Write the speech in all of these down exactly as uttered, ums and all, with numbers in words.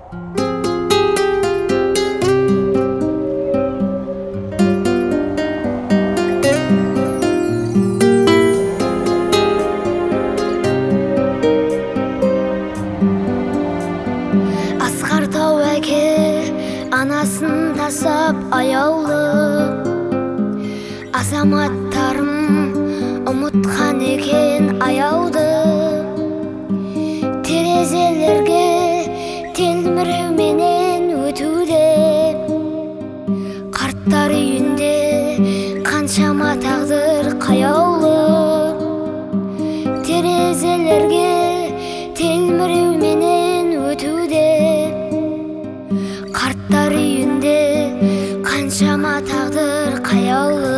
Асқар тау әке анасын тастап аяулы, азаматтарым ұмытқан екен аяуды. Терезелерге телміреуменен өтуде, қарттар үйінде қаншама тағдыр қаяулы. Терезелерге телміреуменен өтуде, қарттар үйінде қаншама тағдыр қаяулы.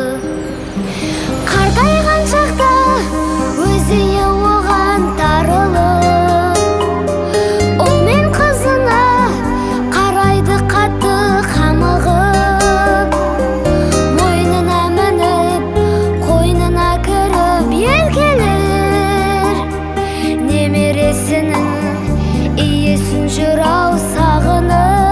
Қартайған шақта өзіне оған тарылып, ұл мен қызына қарайды қатты қамығып. Мойнына мініп, қойнына кіріп еркелер, немересінің иесін жүр ау сағынып.